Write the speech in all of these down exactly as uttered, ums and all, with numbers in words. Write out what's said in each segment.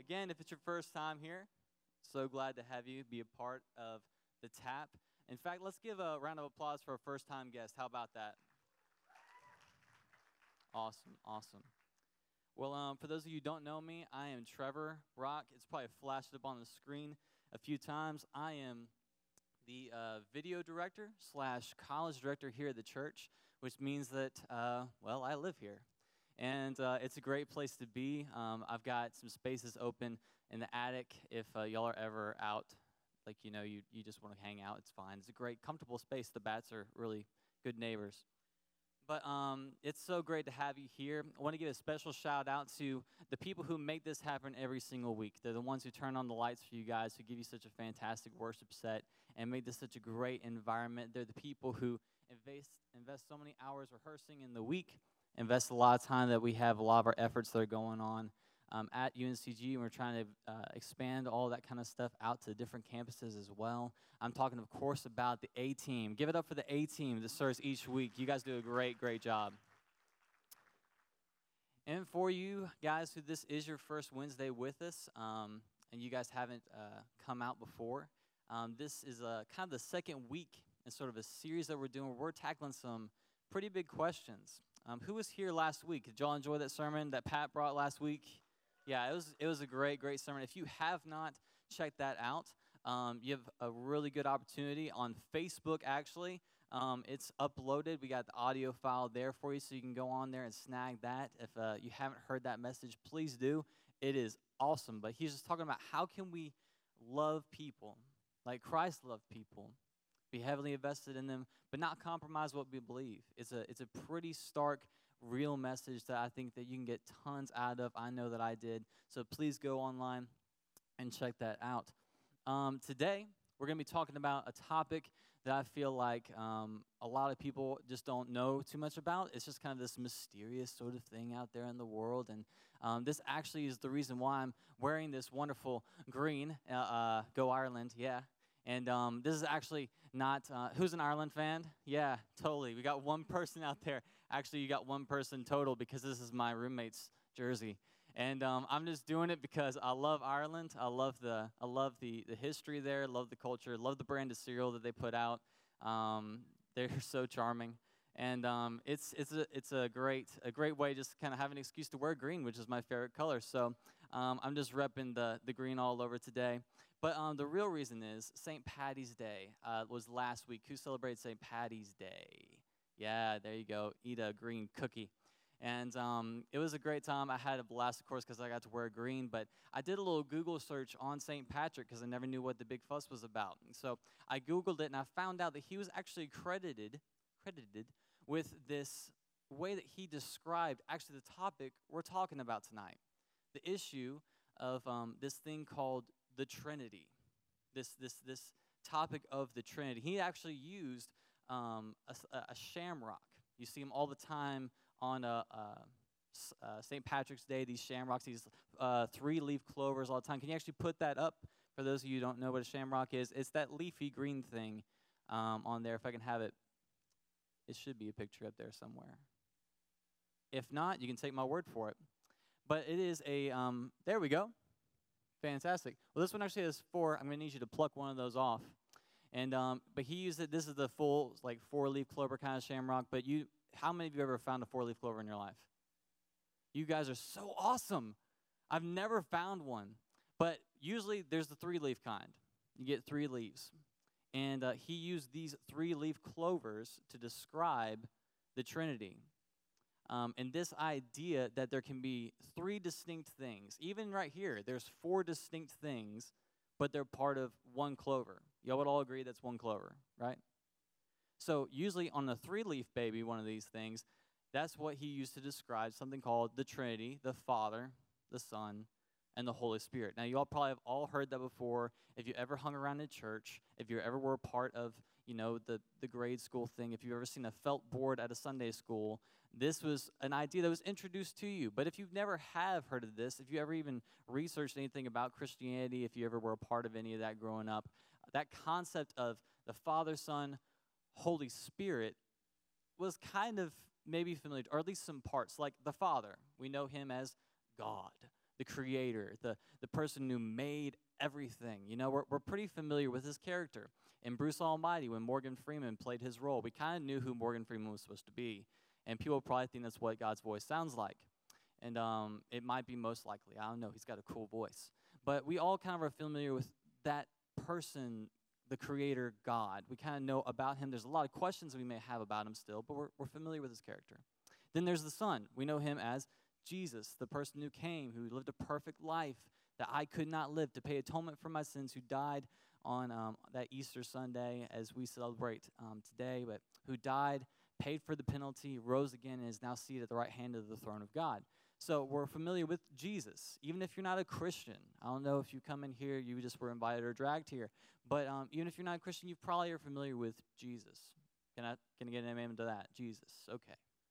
again, if it's your first time here, so glad to have you be a part of the Tap. In fact, let's give a round of applause for a first-time guest. How about that? Awesome, awesome. Well, um, for those of you who don't know me, I am Trevor Rock. It's probably flashed up on the screen a few times. I am the uh, video director slash college director here at the church, which means that, uh, well, I live here. And uh, it's a great place to be. Um, I've got some spaces open in the attic. If uh, y'all are ever out, like, you know, you, you just want to hang out, it's fine. It's a great, comfortable space. The bats are really good neighbors. But um, it's so great to have you here. I want to give a special shout out to the people who make this happen every single week. They're the ones who turn on the lights for you guys, who give you such a fantastic worship set and make this such a great environment. They're the people who invest, invest so many hours rehearsing in the week, invest a lot of time that we have a lot of our efforts that are going on um, at U N C G, and we're trying to uh, expand all that kind of stuff out to different campuses as well. I'm talking, of course, about the A-Team. Give it up for the A-Team that serves each week. You guys do a great, great job. And for you guys who this is your first Wednesday with us, um, and you guys haven't uh, come out before, um, this is a, kind of the second week in sort of a series that we're doing where we're tackling some pretty big questions. Um, who was here last week? Did y'all enjoy that sermon that Pat brought last week? Yeah, it was it was a great, great sermon. If you have not checked that out, um, you have a really good opportunity on Facebook, actually. Um, it's uploaded. We got the audio file there for you, so you can go on there and snag that. If uh, you haven't heard that message, please do. It is awesome. But he's just talking about how can we love people like Christ loved people, be heavily invested in them, but not compromise what we believe. It's a it's a pretty stark, real message that I think that you can get tons out of. I know that I did. So please go online and check that out. Um, today, we're going to be talking about a topic that I feel like um, a lot of people just don't know too much about. It's just kind of this mysterious sort of thing out there in the world. And um, this actually is the reason why I'm wearing this wonderful green, uh, uh, Go Ireland, yeah. And um, this is actually not, uh, who's an Ireland fan? Yeah, totally. We got one person out there. Actually, you got one person total because this is my roommate's jersey. And um, I'm just doing it because I love Ireland. I love the I love the, the history there, love the culture, love the brand of cereal that they put out. Um, they're so charming. And um, it's it's a it's a great a great way just to kind of have an excuse to wear green, which is my favorite color. So um, I'm just repping the, the green all over today. But um, the real reason is Saint Patty's Day uh, was last week. Who celebrated Saint Patty's Day? Yeah, there you go. Eat a green cookie. And um, it was a great time. I had a blast, of course, because I got to wear green. But I did a little Google search on Saint Patrick because I never knew what the big fuss was about. And so I Googled it, and I found out that he was actually credited, credited with this way that he described actually the topic we're talking about tonight, the issue of um, this thing called the Trinity, this this this topic of the Trinity. He actually used um, a, a shamrock. You see them all the time on a, a, a Saint Patrick's Day, these shamrocks, these uh, three-leaf clovers all the time. Can you actually put that up for those of you who don't know what a shamrock is? It's that leafy green thing um, on there. If I can have it, it should be a picture up there somewhere. If not, you can take my word for it. But it is a, um, there we go. Fantastic. Well, this one actually has four. I'm going to need you to pluck one of those off. And um, but he used it. This is the full like four-leaf clover kind of shamrock. But you, how many of you ever found a four-leaf clover in your life? You guys are so awesome. I've never found one. But usually there's the three-leaf kind. You get three leaves. And uh, he used these three-leaf clovers to describe the Trinity. Um, and this idea that there can be three distinct things. Even right here, there's four distinct things, but they're part of one clover. Y'all would all agree that's one clover, right? So usually on a three-leaf baby, one of these things, that's what he used to describe something called the Trinity, the Father, the Son, and the Holy Spirit. Now, you all probably have all heard that before. If you ever hung around in church, if you ever were part of, you know, the, the grade school thing, if you've ever seen a felt board at a Sunday school, this was an idea that was introduced to you. But if you've never have heard of this, if you ever even researched anything about Christianity, if you ever were a part of any of that growing up, that concept of the Father, Son, Holy Spirit was kind of maybe familiar, or at least some parts. Like the Father, we know him as God. the creator, the, the person who made everything. You know, we're, we're pretty familiar with his character. In Bruce Almighty, when Morgan Freeman played his role, we kind of knew who Morgan Freeman was supposed to be. And people probably think that's what God's voice sounds like. And um, it might be most likely. I don't know. He's got a cool voice. But we all kind of are familiar with that person, the creator, God. We kind of know about him. There's a lot of questions we may have about him still, but we're, we're familiar with his character. Then there's the Son. We know him as Jesus, the person who came, who lived a perfect life that I could not live, to pay atonement for my sins, who died on um, that Easter Sunday as we celebrate um, today, but who died, paid for the penalty, rose again, and is now seated at the right hand of the throne of God. So we're familiar with Jesus, even if you're not a Christian. I don't know if you come in here, you just were invited or dragged here, but um, even if you're not a Christian, you probably are familiar with Jesus. Can I, can I get an amen to that? Jesus, okay.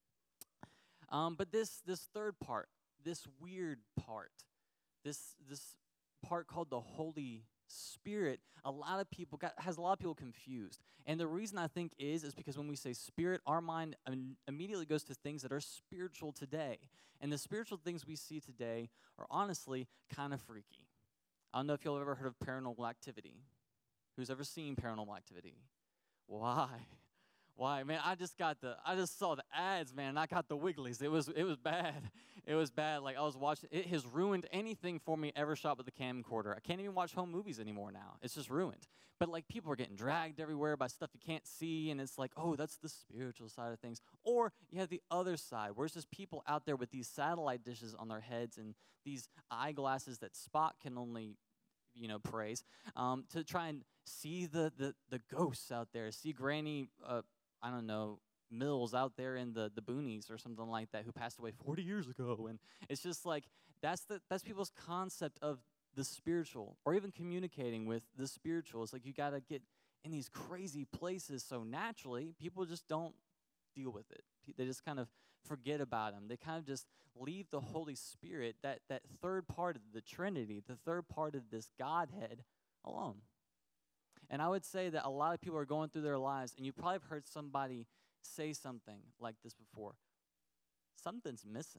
Um, but this this third part, this weird part, this this part called the Holy Spirit, a lot of people got has a lot of people confused. And the reason I think is is because when we say spirit, our mind im- immediately goes to things that are spiritual today. And the spiritual things we see today are honestly kind of freaky. I don't know if you've ever heard of Paranormal Activity. Who's ever seen Paranormal Activity? Why? Why, man, I just got the, I just saw the ads, man, and I got the wigglies. It was, it was bad. It was bad. Like, I was watching, it has ruined anything for me ever shot with a camcorder. I can't even watch home movies anymore now. It's just ruined. But, like, people are getting dragged everywhere by stuff you can't see, and it's like, oh, that's the spiritual side of things. Or you have the other side, where it's just people out there with these satellite dishes on their heads and these eyeglasses that Spock can only, you know, praise, um, to try and see the, the, the ghosts out there, see Granny, uh, I don't know, Mills out there in the, the boonies or something like that, who passed away forty years ago. And it's just like, that's the that's people's concept of the spiritual, or even communicating with the spiritual. It's like you got to get in these crazy places so naturally, people just don't deal with it. They just kind of forget about him. They kind of just leave the Holy Spirit, that, that third part of the Trinity, the third part of this Godhead, alone. And I would say that a lot of people are going through their lives, and you probably have heard somebody say something like this before. Something's missing.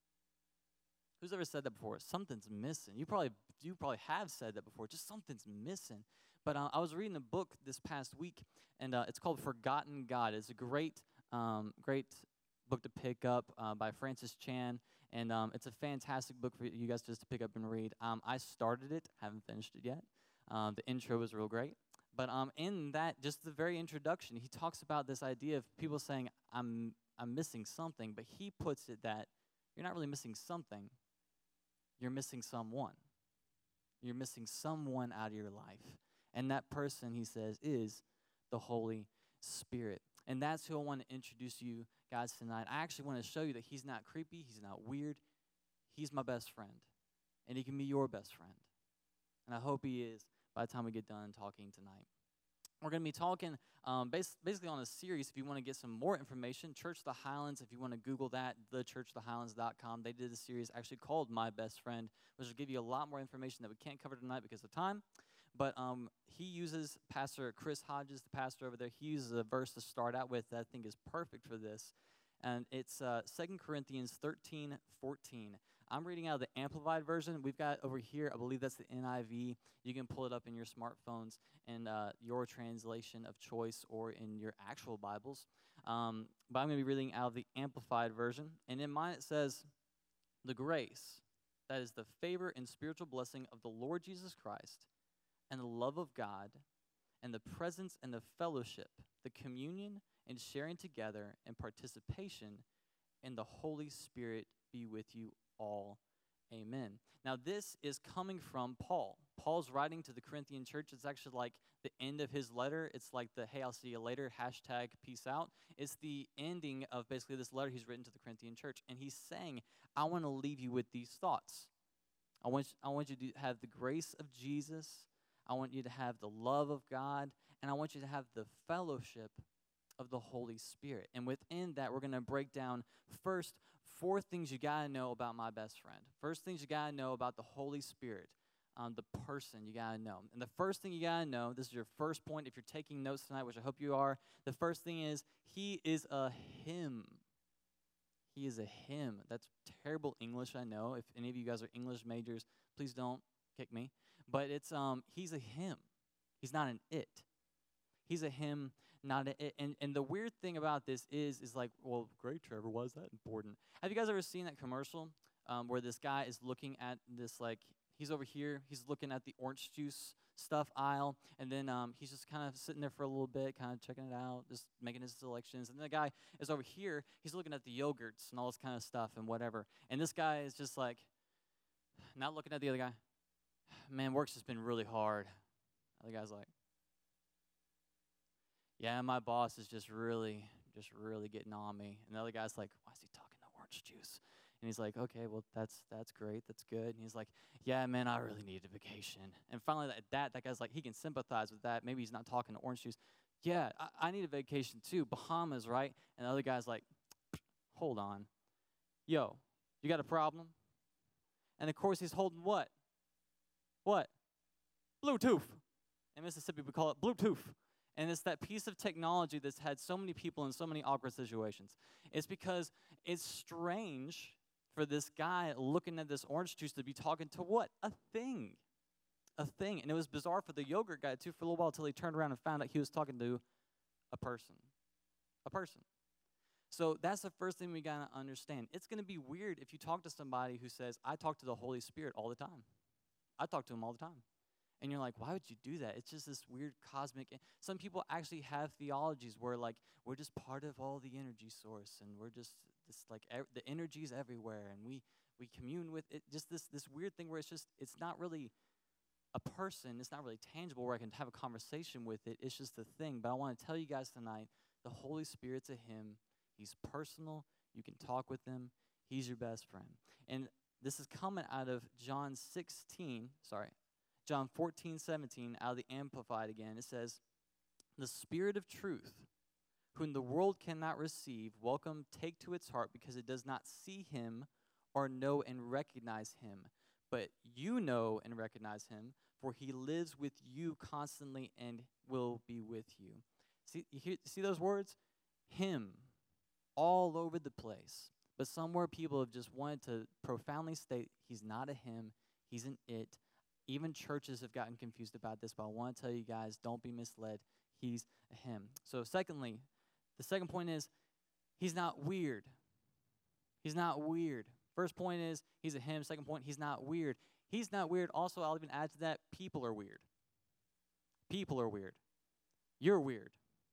Who's ever said that before? Something's missing. You probably you probably have said that before. Just something's missing. But uh, I was reading a book this past week, and uh, it's called Forgotten God. It's a great, um, great book to pick up uh, by Francis Chan, and um, it's a fantastic book for you guys just to pick up and read. Um, I started it, haven't finished it yet. Um, the intro was real great. But um, in that, just the very introduction, he talks about this idea of people saying, I'm I'm missing something, but he puts it that you're not really missing something, you're missing someone. You're missing someone out of your life. And that person, he says, is the Holy Spirit. And that's who I want to introduce you guys tonight. I actually want to show you that he's not creepy, he's not weird, he's my best friend. And he can be your best friend. And I hope he is by the time we get done talking tonight. We're going to be talking um, bas- basically on a series. If you want to get some more information, Church of the Highlands, if you want to Google that, the church of the highlands dot com, they did a series actually called My Best Friend, which will give you a lot more information that we can't cover tonight because of time. But um, he uses, Pastor Chris Hodges, the pastor over there, he uses a verse to start out with that I think is perfect for this. And it's uh, Second Corinthians thirteen fourteen. I'm reading out of the Amplified version. We've got over here, I believe that's the N I V. You can pull it up in your smartphones and uh, your translation of choice or in your actual Bibles. Um, but I'm going to be reading out of the Amplified version. And in mine it says, the grace, that is the favor and spiritual blessing of the Lord Jesus Christ, and the love of God, and the presence and the fellowship, the communion and sharing together and participation in the Holy Spirit be with you all. Amen. Now, this is coming from Paul. Paul's writing to the Corinthian church. It's actually like the end of his letter. It's like the, hey, I'll see you later, hashtag peace out. It's the ending of basically this letter he's written to the Corinthian church. And he's saying, I want to leave you with these thoughts. I want, I want you to have the grace of Jesus. I want you to have the love of God. And I want you to have the fellowship of the Holy Spirit. And within that, we're going to break down first four things you got to know about my best friend. First things you got to know about the Holy Spirit, um, the person you got to know. And the first thing you got to know, this is your first point if you're taking notes tonight, which I hope you are, the first thing is he is a him. He is a him. That's terrible English, I know. If any of you guys are English majors, please don't kick me. But it's um he's a him. He's not an it. He's a him, not an it. And and the weird thing about this is is like, well, great, Trevor, why is that important? Have you guys ever seen that commercial um, where this guy is looking at this, like, he's over here, he's looking at the orange juice stuff aisle, and then um, he's just kind of sitting there for a little bit, kind of checking it out, just making his selections. And then the guy is over here, he's looking at the yogurts and all this kind of stuff and whatever. And this guy is just like, not looking at the other guy. Man, work's just been really hard. The other guy's like, yeah, my boss is just really, just really getting on me. And the other guy's like, why is he talking to orange juice? And he's like, okay, well, that's that's great, that's good. And he's like, yeah, man, I really need a vacation. And finally, that, that that guy's like, he can sympathize with that. Maybe he's not talking to orange juice. Yeah, I, I need a vacation too, Bahamas, right? And the other guy's like, hold on. Yo, you got a problem? And of course, he's holding what? What? Bluetooth. In Mississippi, we call it Bluetooth. And it's that piece of technology that's had so many people in so many awkward situations. It's because it's strange for this guy looking at this orange juice to be talking to what? A thing. A thing. And it was bizarre for the yogurt guy, too, for a little while until he turned around and found out he was talking to a person. A person. So that's the first thing we got to understand. It's going to be weird if you talk to somebody who says, I talk to the Holy Spirit all the time. I talk to him all the time. And you're like, why would you do that? It's just this weird cosmic. Some people actually have theologies where, like, we're just part of all the energy source, and we're just this, like, er, the energy's everywhere, and we we commune with it. Just this this weird thing where it's just it's not really a person. It's not really tangible where I can have a conversation with it. It's just a thing. But I want to tell you guys tonight, the Holy Spirit's a him. He's personal. You can talk with him. He's your best friend. And this is coming out of John sixteen. Sorry. John fourteen, seventeen, out of the Amplified again, it says, the Spirit of truth, whom the world cannot receive, welcome, take to its heart, because it does not see him or know and recognize him. But you know and recognize him, for he lives with you constantly and will be with you. See, you hear, see those words? Him, all over the place. But somewhere people have just wanted to profoundly state he's not a him, he's an it. Even churches have gotten confused about this, but I want to tell you guys, don't be misled. He's a him. So secondly, the second point is, he's not weird. He's not weird. First point is, he's a him. Second point, he's not weird. He's not weird. Also, I'll even add to that, people are weird. People are weird. You're weird.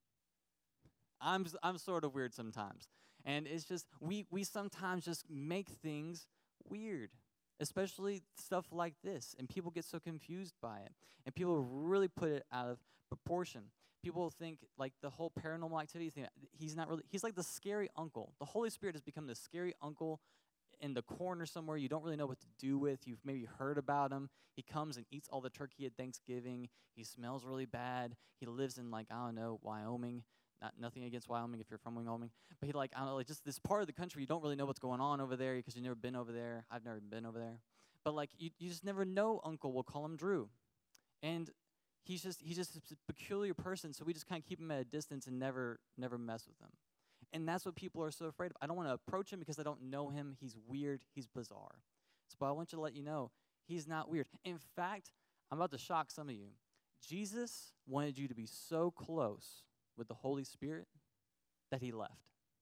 I'm I'm sort of weird sometimes. And it's just, we we sometimes just make things weird. Especially stuff like this. And people get so confused by it. And people really put it out of proportion. People think, like, the whole paranormal activity thing, he's not really, he's like the scary uncle. The Holy Spirit has become the scary uncle in the corner somewhere you don't really know what to do with. You've maybe heard about him. He comes and eats all the turkey at Thanksgiving. He smells really bad. He lives in, like, I don't know, Wyoming. Not nothing against Wyoming if you're from Wyoming, but he like I don't know, like just this part of the country you don't really know what's going on over there because you've never been over there. I've never been over there, but like you, you just never know. Uncle, we'll call him Drew, and he's just he's just a peculiar person. So we just kind of keep him at a distance and never never mess with him, and that's what people are so afraid of. I don't want to approach him because I don't know him. He's weird. He's bizarre. So, but I want you to let you know he's not weird. In fact, I'm about to shock some of you. Jesus wanted you to be so close with the Holy Spirit that he left.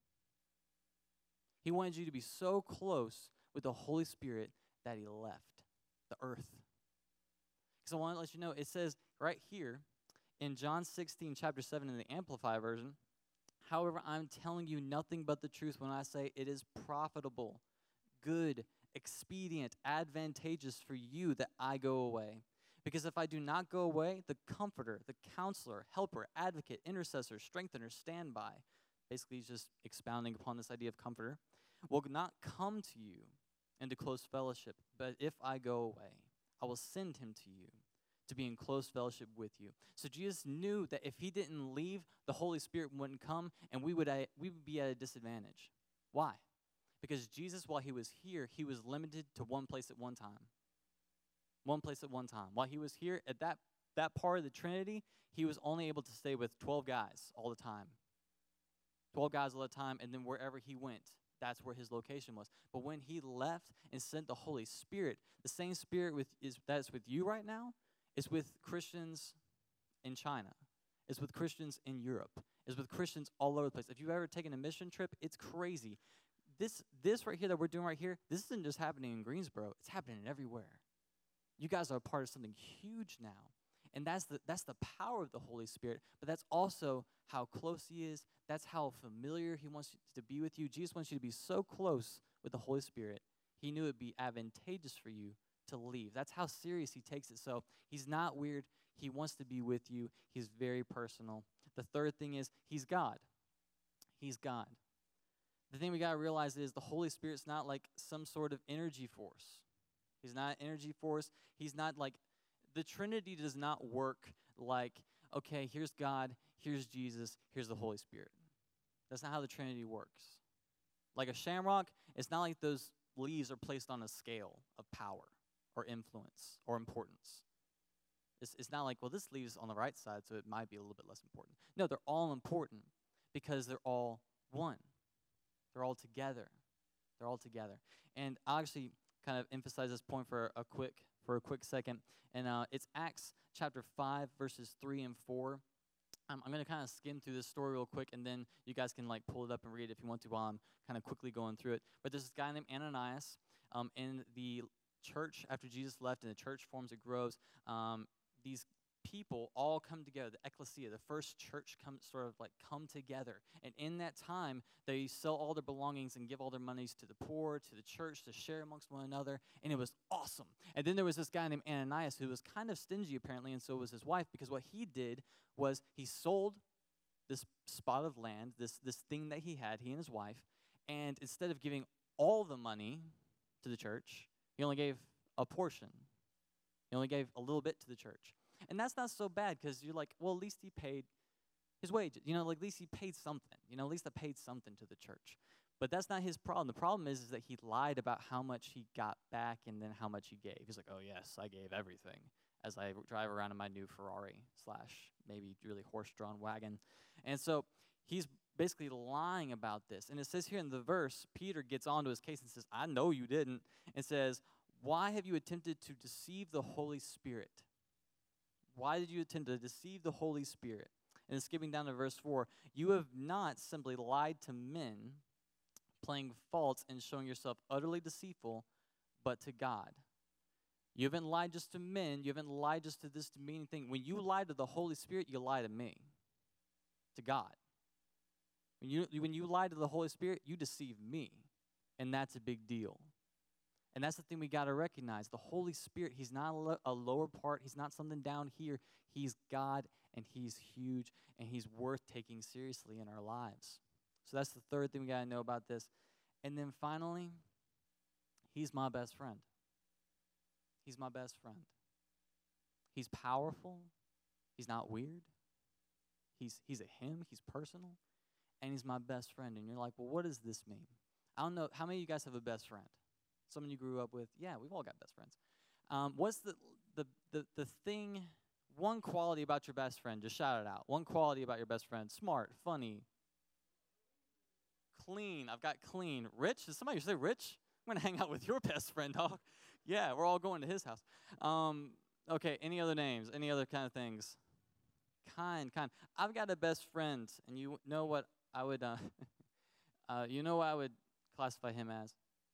He wanted you to be so close with the Holy Spirit that he left the earth. Because I want to let you know, it says right here in John sixteen, chapter seven in the Amplified version, however, I'm telling you nothing but the truth when I say it is profitable, good, expedient, advantageous for you that I go away. Because if I do not go away, the comforter, the counselor, helper, advocate, intercessor, strengthener, standby, basically he's just expounding upon this idea of comforter, will not come to you into close fellowship. But if I go away, I will send him to you to be in close fellowship with you. So Jesus knew that if he didn't leave, the Holy Spirit wouldn't come, and we would, uh, we would be at a disadvantage. Why? Because Jesus, while he was here, he was limited to one place at one time. One place at one time. While he was here at that, that part of the Trinity, he was only able to stay with twelve guys all the time. twelve guys all the time, and then wherever he went, that's where his location was. But when he left and sent the Holy Spirit, the same Spirit with is that's with you right now, is with Christians in China. It's with Christians in Europe. It's with Christians all over the place. If you've ever taken a mission trip, it's crazy. This this right here that we're doing right here, this isn't just happening in Greensboro. It's happening everywhere. You guys are a part of something huge now. And that's the that's the power of the Holy Spirit, but that's also how close he is. That's how familiar he wants to be with you. Jesus wants you to be so close with the Holy Spirit. He knew it would be advantageous for you to leave. That's how serious he takes it. So he's not weird. He wants to be with you. He's very personal. The third thing is he's God. He's God. The thing we got to realize is the Holy Spirit's not like some sort of energy force. He's not an energy force. He's not like, the Trinity does not work like, okay, here's God, here's Jesus, here's the Holy Spirit. That's not how the Trinity works. Like a shamrock, it's not like those leaves are placed on a scale of power or influence or importance. It's, it's not like, well, this leaves on the right side, so it might be a little bit less important. No, they're all important because they're all one. They're all together. They're all together. And I'll actually kind of emphasize this point for a quick for a quick second. And uh, it's Acts chapter five, verses three and four. Um, I'm going to kind of skim through this story real quick, and then you guys can like pull it up and read it if you want to while I'm kind of quickly going through it. But there's this guy named Ananias um, in the church after Jesus left, and the church forms and grows. Um, these people all come together, the ecclesia, the first church come sort of like come together. And in that time, they sell all their belongings and give all their monies to the poor, to the church, to share amongst one another. And it was awesome. And then there was this guy named Ananias who was kind of stingy apparently, and so was his wife, because what he did was he sold this spot of land, this, this thing that he had, he and his wife, and instead of giving all the money to the church, he only gave a portion. He only gave a little bit to the church. And that's not so bad because you're like, well, at least he paid his wages. You know, like at least he paid something. You know, at least I paid something to the church. But that's not his problem. The problem is, is that he lied about how much he got back and then how much he gave. He's like, oh, yes, I gave everything as I drive around in my new Ferrari slash maybe really horse-drawn wagon. And so he's basically lying about this. And it says here in the verse, Peter gets onto his case and says, I know you didn't. And says, why have you attempted to deceive the Holy Spirit? Why did you attempt to deceive the Holy Spirit? And skipping down to verse four, you have not simply lied to men, playing false and showing yourself utterly deceitful, but to God. You haven't lied just to men. You haven't lied just to this demeaning thing. When you lie to the Holy Spirit, you lie to me, to God. When you, when you lie to the Holy Spirit, you deceive me, and that's a big deal. And that's the thing we got to recognize. The Holy Spirit, he's not a, lo- a lower part. He's not something down here. He's God, and he's huge, and he's worth taking seriously in our lives. So that's the third thing we got to know about this. And then finally, he's my best friend. He's my best friend. He's powerful. He's not weird. He's, he's a him. He's personal. And he's my best friend. And you're like, well, what does this mean? I don't know. How many of you guys have a best friend? Someone you grew up with? Yeah, we've all got best friends. Um, what's the, the the the thing, one quality about your best friend? Just shout it out. One quality about your best friend. Smart, funny, clean. I've got clean. Rich? Does somebody say rich? I'm going to hang out with your best friend, dog. Yeah, we're all going to his house. Um, okay, any other names? Any other kind of things? Kind, kind. I've got a best friend, and you know what I would, uh, uh, you know what I would classify him as?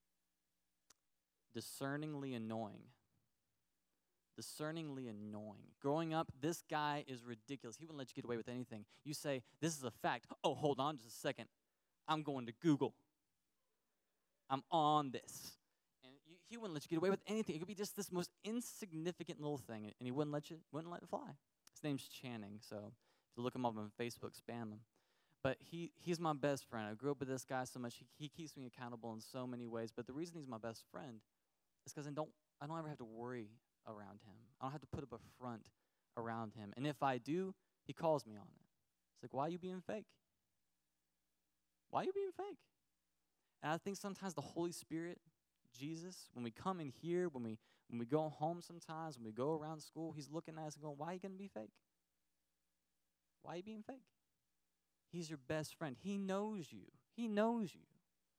Discerningly annoying. Discerningly annoying. Growing up, this guy is ridiculous. He wouldn't let you get away with anything. You say, this is a fact. Oh, hold on just a second. I'm going to Google. I'm on this. And you, he wouldn't let you get away with anything. It could be just this most insignificant little thing, and he wouldn't let you, wouldn't let it fly. His name's Channing, so if you look him up on Facebook, spam him. But he he's my best friend. I grew up with this guy so much. He, he keeps me accountable in so many ways. But the reason he's my best friend is because I don't I don't ever have to worry around him. I don't have to put up a front around him. And if I do, he calls me on it. It's like, why are you being fake? Why are you being fake? And I think sometimes the Holy Spirit, Jesus, when we come in here, when we when we go home sometimes, when we go around school, he's looking at us and going, why are you going to be fake? Why are you being fake? He's your best friend. He knows you. He knows you.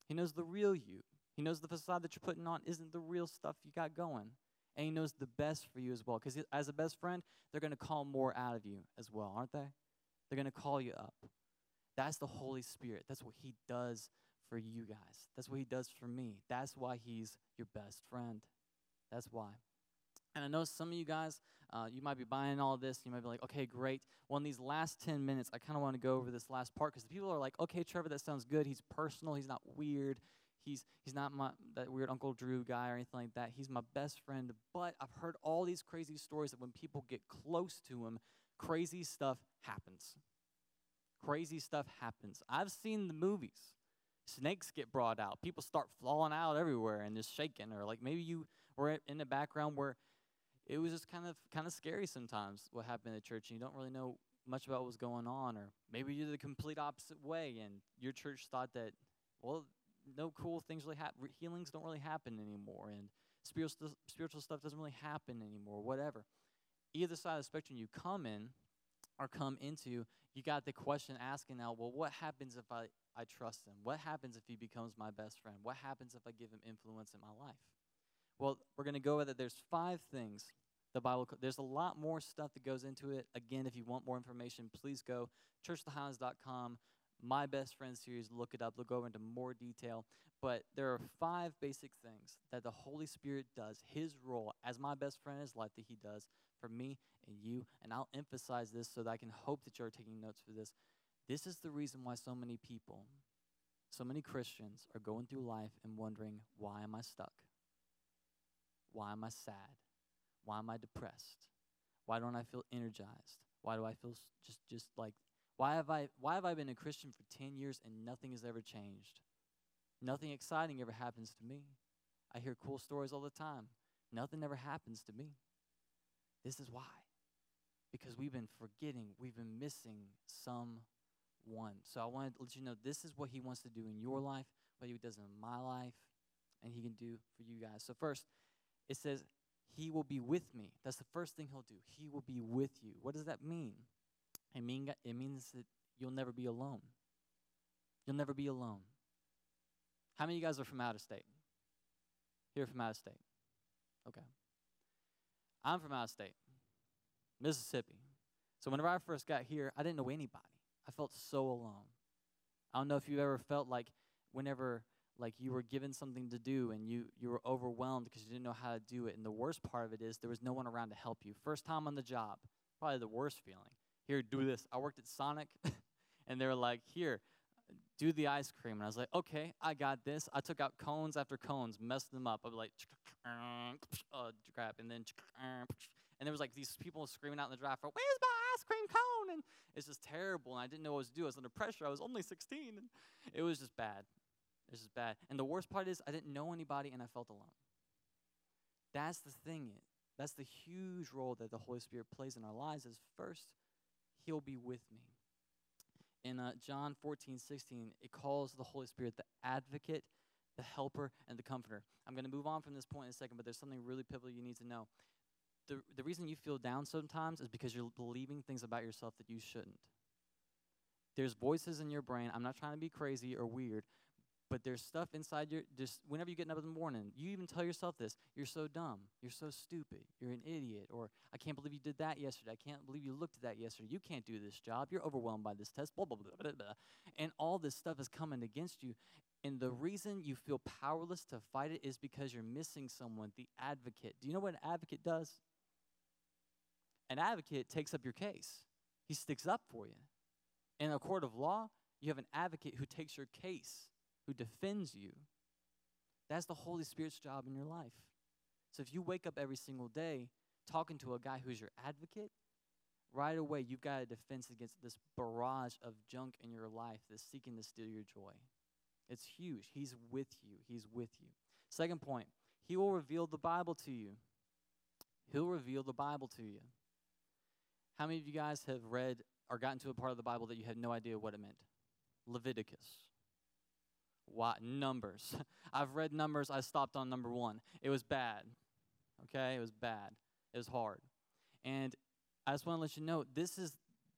He knows the real you. He knows the facade that you're putting on isn't the real stuff you got going. And he knows the best for you as well. Because as a best friend, they're going to call more out of you as well, aren't they? They're going to call you up. That's the Holy Spirit. That's what he does for you guys. That's what he does for me. That's why he's your best friend. That's why. And I know some of you guys, uh, you might be buying all this. You might be like, okay, great. Well, in these last ten minutes, I kind of want to go over this last part because people are like, okay, Trevor, that sounds good. He's personal. He's not weird. He's he's not my that weird Uncle Drew guy or anything like that. He's my best friend. But I've heard all these crazy stories that when people get close to him, crazy stuff happens. Crazy stuff happens. I've seen the movies. Snakes get brought out. People start falling out everywhere and just shaking. Or like maybe you were in the background where it was just kind of kind of scary sometimes what happened in the church, and you don't really know much about what was going on. Or maybe you're the complete opposite way, and your church thought that, well, no cool things really happen. Healings don't really happen anymore, and spiritual spiritual stuff doesn't really happen anymore. Whatever. Either side of the spectrum you come in or come into, you got the question asking now, well, what happens if I, I trust him? What happens if he becomes my best friend? What happens if I give him influence in my life? Well, we're going to go with it. There's five things the Bible, there's a lot more stuff that goes into it. Again, if you want more information, please go church the highlands dot com, My Best Friend series, look it up. We'll go into more detail. But there are five basic things that the Holy Spirit does, his role as my best friend in his life that he does for me and you. And I'll emphasize this so that I can hope that you're taking notes for this. This is the reason why so many people, so many Christians are going through life and wondering, why am I stuck? Why am I sad? Why am I depressed? Why don't I feel energized? Why do I feel s- just just like, why have I why have I been a Christian for ten years and nothing has ever changed? Nothing exciting ever happens to me. I hear cool stories all the time. Nothing ever happens to me. This is why. Because we've been forgetting, we've been missing someone. So I wanted to let you know this is what he wants to do in your life, what he does in my life, and he can do for you guys. So first, it says, he will be with me. That's the first thing he'll do. He will be with you. What does that mean? It, mean, it means that you'll never be alone. You'll never be alone. How many of you guys are from out of state? Here from out of state. Okay. I'm from out of state, Mississippi. So whenever I first got here, I didn't know anybody. I felt so alone. I don't know if you ever felt like whenever like you were given something to do and you, you were overwhelmed because you didn't know how to do it. And the worst part of it is there was no one around to help you. First time on the job, probably the worst feeling. Here, do this. I worked at Sonic, and they were like, here, do the ice cream. And I was like, okay, I got this. I took out cones after cones, messed them up. I'd be like, oh, crap, and then, and there was like these people screaming out in the drive, where's my ice cream cone? And it's just terrible, and I didn't know what to do. I was under pressure. I was only sixteen, and it was just bad. It's just bad. And the worst part is I didn't know anybody, and I felt alone. That's the thing. That's the huge role that the Holy Spirit plays in our lives is first, he'll be with me. In uh, John fourteen sixteen, it calls the Holy Spirit the advocate, the helper, and the comforter. I'm going to move on from this point in a second, but there's something really pivotal you need to know. The, the reason you feel down sometimes is because you're believing things about yourself that you shouldn't. There's voices in your brain. I'm not trying to be crazy or weird, but there's stuff inside your, just whenever you get up in the morning, you even tell yourself this, you're so dumb, you're so stupid, you're an idiot, or I can't believe you did that yesterday, I can't believe you looked at that yesterday, you can't do this job, you're overwhelmed by this test, blah, blah, blah, blah, blah. And all this stuff is coming against you. And the reason you feel powerless to fight it is because you're missing someone, the advocate. Do you know what an advocate does? An advocate takes up your case. He sticks up for you. In a court of law, you have an advocate who takes your case, who defends you. That's the Holy Spirit's job in your life. So if you wake up every single day talking to a guy who's your advocate, right away you've got a defense against this barrage of junk in your life that's seeking to steal your joy. It's huge. He's with you. He's with you. Second point, he will reveal the Bible to you. He'll reveal the Bible to you. How many of you guys have read or gotten to a part of the Bible that you had no idea what it meant? Leviticus. What? Numbers. I've read Numbers. I stopped on number one. It was bad. Okay? It was bad. It was hard. And I just want to let you know, this is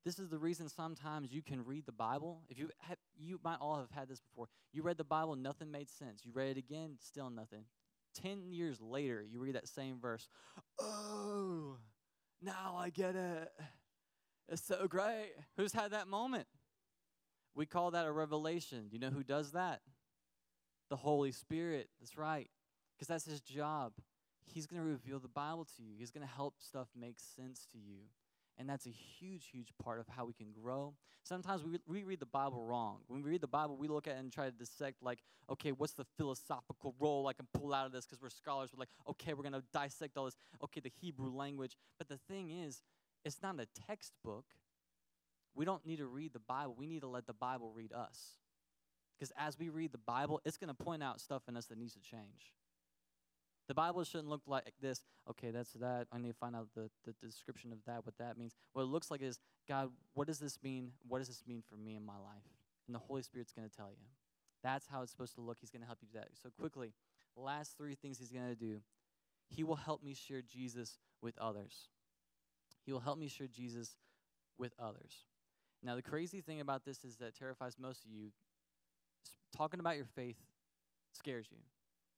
This is the reason sometimes you can read the Bible. If you have, you might all have had this before. You read the Bible, nothing made sense. You read it again, still nothing. Ten years later, you read that same verse. Oh, now I get it. It's so great. Who's had that moment? We call that a revelation. Do you know who does that? The Holy Spirit. That's right. Because that's his job. He's going to reveal the Bible to you. He's going to help stuff make sense to you. And that's a huge, huge part of how we can grow. Sometimes we, we read the Bible wrong. When we read the Bible, we look at it and try to dissect, like, okay, what's the philosophical role I can pull out of this? Because we're scholars. We're like, okay, we're going to dissect all this. Okay, the Hebrew language. But the thing is, it's not a textbook. We don't need to read the Bible. We need to let the Bible read us. Because as we read the Bible, it's going to point out stuff in us that needs to change. The Bible shouldn't look like this. Okay, that's that. I need to find out the, the description of that, what that means. What it looks like is, God, what does this mean? What does this mean for me in my life? And the Holy Spirit's going to tell you. That's how it's supposed to look. He's going to help you do that. So quickly, last three things he's going to do. He will help me share Jesus with others. He will help me share Jesus with others. Now, the crazy thing about this is that terrifies most of you. Talking about your faith scares you.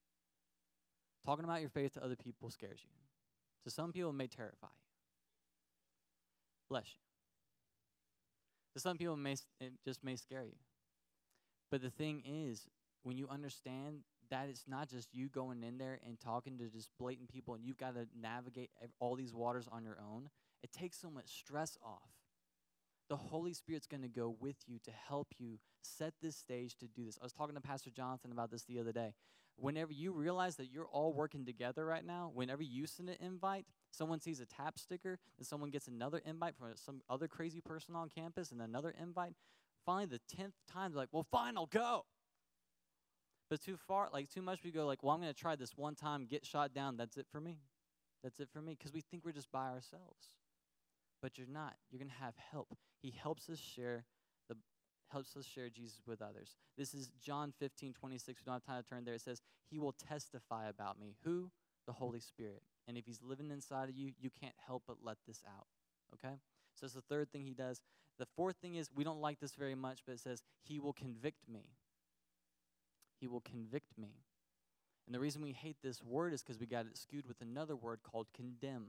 Talking about your faith to other people scares you. To some people, it may terrify you. Bless you. To some people, it, may, it just may scare you. But the thing is, when you understand that it's not just you going in there and talking to just blatant people and you've got to navigate all these waters on your own, it takes so much stress off. The Holy Spirit's going to go with you to help you set this stage to do this. I was talking to Pastor Jonathan about this the other day. Whenever you realize that you're all working together right now, whenever you send an invite, someone sees a tap sticker, and someone gets another invite from some other crazy person on campus, and another invite, finally the tenth time, they're like, well, fine, I'll go. But too far, like too much, we go like, well, I'm going to try this one time, get shot down, that's it for me. That's it for me, because we think we're just by ourselves. But you're not. You're going to have help. He helps us share the helps us share Jesus with others. This is John fifteen twenty-six. We don't have time to turn there. It says, he will testify about me. Who? The Holy Spirit. And if he's living inside of you, you can't help but let this out. Okay? So that's the third thing he does. The fourth thing is, we don't like this very much, but it says, he will convict me. He will convict me. And the reason we hate this word is because we got it skewed with another word called condemn.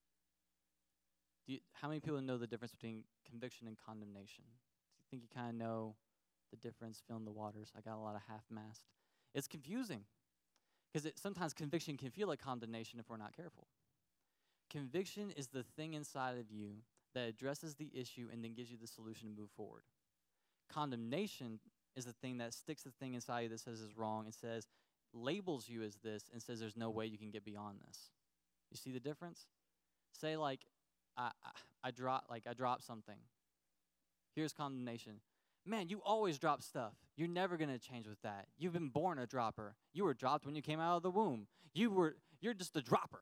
Do you, how many people know the difference between conviction and condemnation? Do you think you kind of know the difference, feeling the waters? I got a lot of half-mast. It's confusing because it, sometimes conviction can feel like condemnation if we're not careful. Conviction is the thing inside of you that addresses the issue and then gives you the solution to move forward. Condemnation is the thing that sticks the thing inside you that says is wrong and says, labels you as this and says there's no way you can get beyond this. You see the difference? Say like, I, I, I drop like I drop something. Here's condemnation. Man, you always drop stuff. You're never gonna change with that. You've been born a dropper. You were dropped when you came out of the womb. You were you're just a dropper.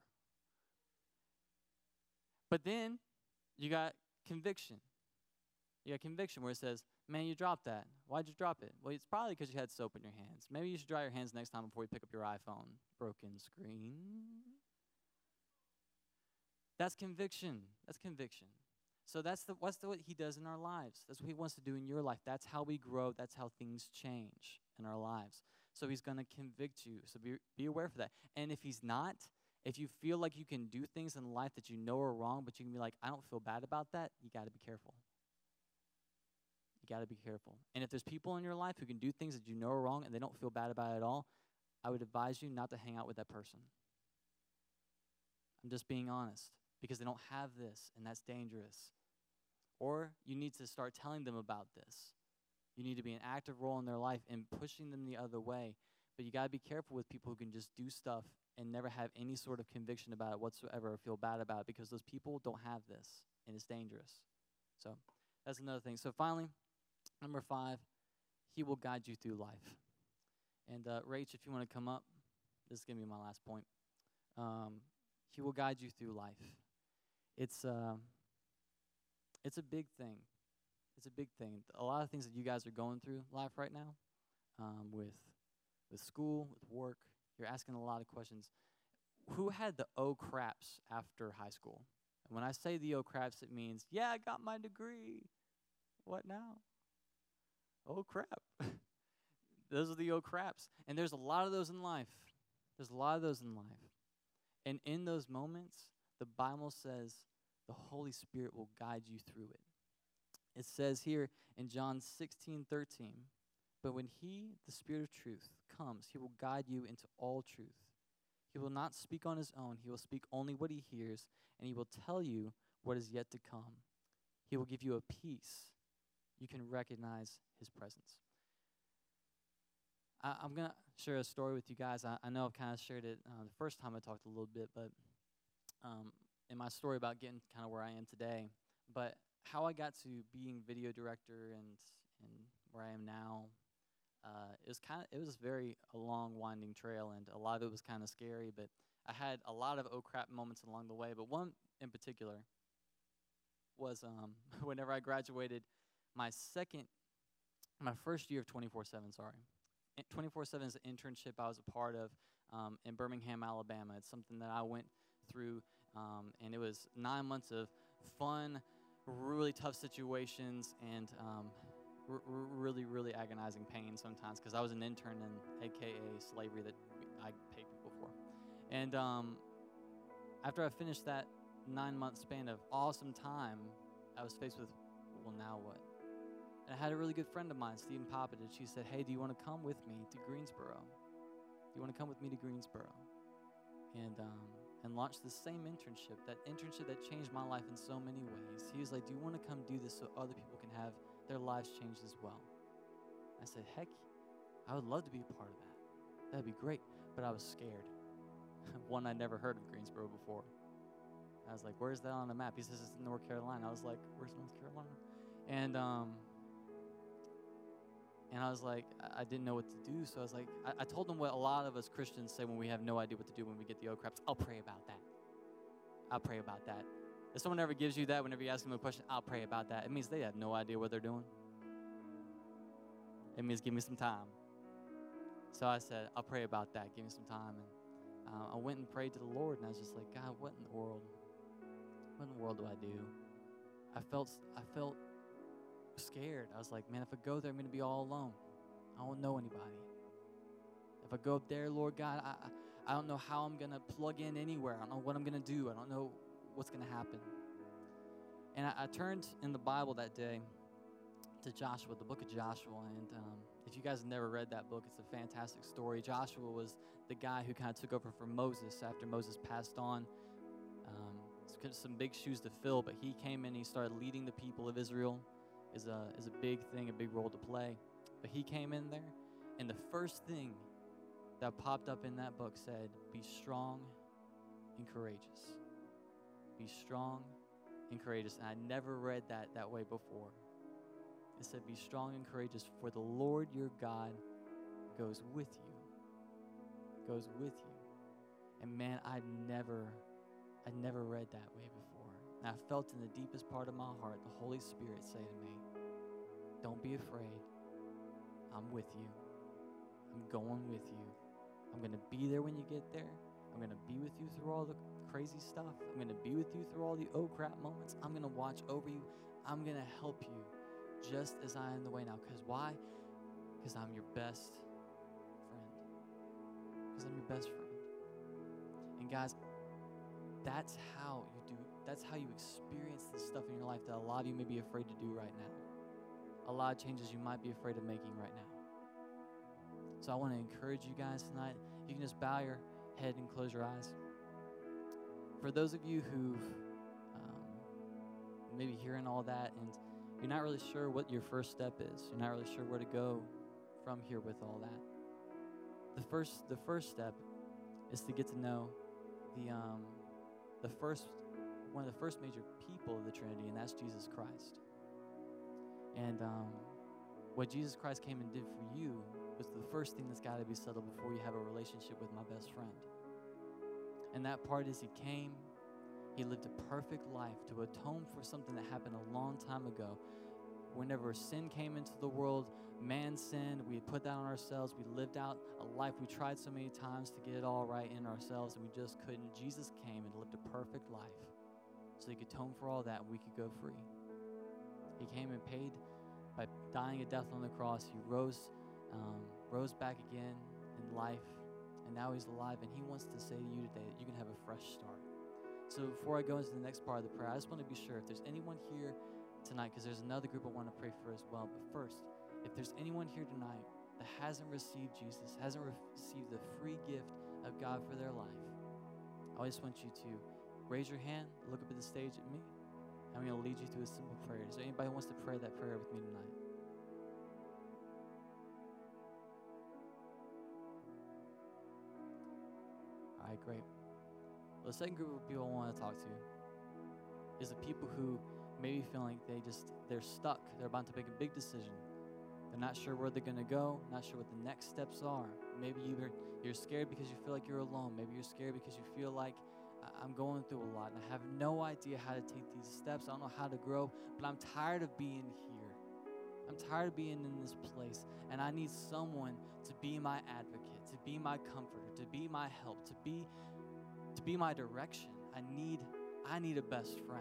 But then you got conviction. You got conviction where it says, man, you dropped that. Why'd you drop it? Well, it's probably because you had soap in your hands. Maybe you should dry your hands next time before you pick up your iPhone. Broken screen. That's conviction. That's conviction. So that's the what's the, what he does in our lives. That's what he wants to do in your life. That's how we grow. That's how things change in our lives. So he's going to convict you. So be, be aware for that. And if he's not, if you feel like you can do things in life that you know are wrong, but you can be like, I don't feel bad about that, you got to be careful. You got to be careful. And if there's people in your life who can do things that you know are wrong and they don't feel bad about it at all, I would advise you not to hang out with that person. I'm just being honest. Because they don't have this, and that's dangerous. Or you need to start telling them about this. You need to be an active role in their life and pushing them the other way. But you got to be careful with people who can just do stuff and never have any sort of conviction about it whatsoever or feel bad about it, because those people don't have this, and it's dangerous. So that's another thing. So finally, number five, he will guide you through life. And uh, Rach, if you want to come up, this is going to be my last point. Um, he will guide you through life. It's uh, it's a big thing. It's a big thing. A lot of things that you guys are going through life right now, um, with with school, with work. You're asking a lot of questions. Who had the oh craps after high school? And when I say the oh craps, it means, yeah, I got my degree. What now? Oh crap. Those are the oh craps. And there's a lot of those in life. There's a lot of those in life. And in those moments, the Bible says the Holy Spirit will guide you through it. It says here in John sixteen thirteen, but when he, the Spirit of truth, comes, he will guide you into all truth. He will not speak on his own. He will speak only what he hears, and he will tell you what is yet to come. He will give you a peace. You can recognize his presence. I, I'm going to share a story with you guys. I, I know I've kind of shared it uh, the first time I talked a little bit, but um, in my story about getting kind of where I am today, but how I got to being video director and, and where I am now, uh, it was kind of, it was very a long, winding trail, and a lot of it was kind of scary, but I had a lot of oh crap moments along the way, but one in particular was um, whenever I graduated my second, my first year of twenty-four seven, sorry. twenty-four seven is an internship I was a part of um, in Birmingham, Alabama. It's something that I went through, um, and it was nine months of fun, really tough situations, and um, r- r- really, really agonizing pain sometimes, because I was an intern in A K A slavery that I paid people for. And um, after I finished that nine-month span of awesome time, I was faced with, well, now what? And I had a really good friend of mine, Stephen Popovich. She said, hey, do you want to come with me to Greensboro? Do you want to come with me to Greensboro? And um, and launch the same internship, that internship that changed my life in so many ways. He was like, do you want to come do this so other people can have their lives changed as well? I said, heck, I would love to be a part of that. That'd be great. But I was scared. One, I'd never heard of Greensboro before. I was like, where's that on the map? He says, it's in North Carolina. I was like, where's North Carolina? And um, and I was like, I, I didn't know what to do. So I was like, I, I told him what a lot of us Christians say when we have no idea what to do when we get the oh craps. I'll pray about that. I'll pray about that. If someone ever gives you that, whenever you ask them a question, I'll pray about that, it means they have no idea what they're doing. It means give me some time. So I said, I'll pray about that. Give me some time. And uh, I went and prayed to the Lord, and I was just like, God, what in the world? What in the world do I do? I felt, I felt scared. I was like, man, if I go there, I'm going to be all alone. I won't know anybody. If I go up there, Lord God, I, I don't know how I'm going to plug in anywhere. I don't know what I'm going to do. I don't know what's going to happen. And I, I turned in the Bible that day to Joshua, the book of Joshua. And um, if you guys have never read that book, it's a fantastic story. Joshua was the guy who kind of took over for Moses after Moses passed on. Um, it's some big shoes to fill, but he came in and he started leading the people of Israel. Is a, is a big thing, a big role to play. But he came in there, and the first thing that popped up in that book said, be strong and courageous. Be strong and courageous. And I never read that that way before. It said, be strong and courageous, for the Lord your God goes with you. Goes with you. And man, I never, I never read that way before. And I felt in the deepest part of my heart the Holy Spirit say to me, don't be afraid. I'm with you. I'm going with you. I'm going to be there when you get there. I'm going to be with you through all the crazy stuff. I'm going to be with you through all the oh crap moments. I'm going to watch over you. I'm going to help you just as I am the way now. Because why? Because I'm your best friend. Because I'm your best friend. And guys, that's how you do, that's how you experience the stuff in your life that a lot of you may be afraid to do right now. A lot of changes you might be afraid of making right now. So I want to encourage you guys tonight. You can just bow your head and close your eyes. For those of you who've um, maybe hearing all that and you're not really sure what your first step is, you're not really sure where to go from here with all that. The first, the first step is to get to know the um, the first, one of the first major people of the Trinity, and that's Jesus Christ. And um, what Jesus Christ came and did for you was the first thing that's got to be settled before you have a relationship with my best friend. And that part is he came, he lived a perfect life to atone for something that happened a long time ago. Whenever sin came into the world, man sinned, we put that on ourselves, we lived out a life, we tried so many times to get it all right in ourselves, and we just couldn't. Jesus came and lived a perfect life so he could atone for all that and we could go free. He came and paid by dying a death on the cross. He rose, um, rose back again in life, and now he's alive, and he wants to say to you today that you can have a fresh start. So before I go into the next part of the prayer, I just want to be sure if there's anyone here tonight, because there's another group I want to pray for as well. But first, if there's anyone here tonight that hasn't received Jesus, hasn't received the free gift of God for their life, I just want you to raise your hand, look up at the stage at me. I'm going to lead you through a simple prayer. Is there anybody who wants to pray that prayer with me tonight? All right, great. Well, the second group of people I want to talk to is the people who maybe feel like they just, they're stuck. They're about to make a big decision. They're not sure where they're going to go, not sure what the next steps are. Maybe you're, you're scared because you feel like you're alone. Maybe you're scared because you feel like I'm going through a lot and I have no idea how to take these steps. I don't know how to grow, but I'm tired of being here. I'm tired of being in this place, and I need someone to be my advocate, to be my comforter, to be my help, to be to be my direction. I need I need a best friend.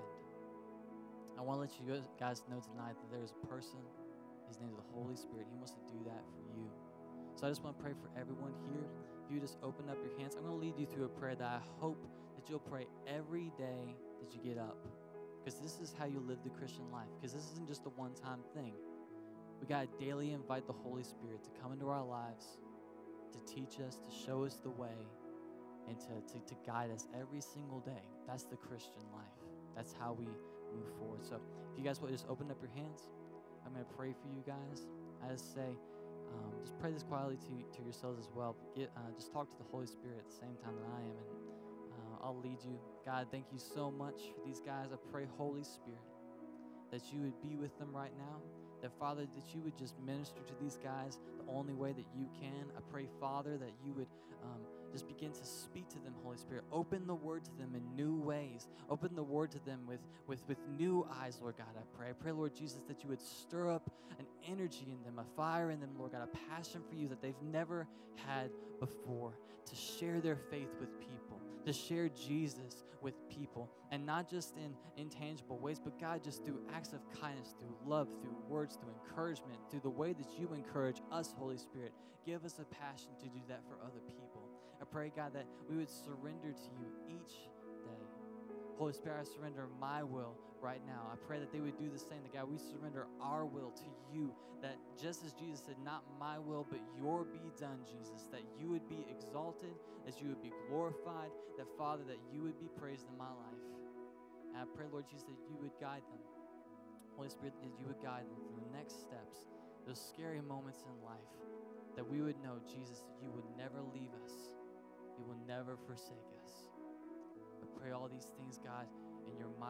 I want to let you guys know tonight that there's a person. His name is the Holy Spirit. He wants to do that for you. So I just want to pray for everyone here. If you just open up your hands, I'm going to lead you through a prayer that I hope that you'll pray every day that you get up, because this is how you live the Christian life, because this isn't just a one-time thing. We got to daily invite the Holy Spirit to come into our lives, to teach us, to show us the way, and to, to, to guide us every single day. That's the Christian life. That's how we move forward. So if you guys will just open up your hands, I'm going to pray for you guys. I just say, um, just pray this quietly to, to yourselves as well. Get, uh, just talk to the Holy Spirit at the same time that I am, and I'll lead you. God, thank you so much for these guys. I pray, Holy Spirit, that you would be with them right now. That, Father, that you would just minister to these guys the only way that you can. I pray, Father, that you would um, just begin to speak to them, Holy Spirit. Open the word to them in new ways. Open the word to them with, with, with new eyes, Lord God, I pray. I pray, Lord Jesus, that you would stir up an energy in them, a fire in them, Lord God, a passion for you that they've never had before, to share their faith with people, to share Jesus with people, and not just in intangible ways, but God, just through acts of kindness, through love, through words, through encouragement, through the way that you encourage us, Holy Spirit. Give us a passion to do that for other people. I pray, God, that we would surrender to you each day. Holy Spirit, I surrender my will right now. I pray that they would do the same. That, God, we surrender our will to you, that just as Jesus said, not my will, but your be done, Jesus, that you would be exalted, that you would be glorified, that, Father, that you would be praised in my life. And I pray, Lord Jesus, that you would guide them. Holy Spirit, that you would guide them through the next steps, those scary moments in life, that we would know, Jesus, that you would never leave us. You will never forsake us. I pray all these things, God, in your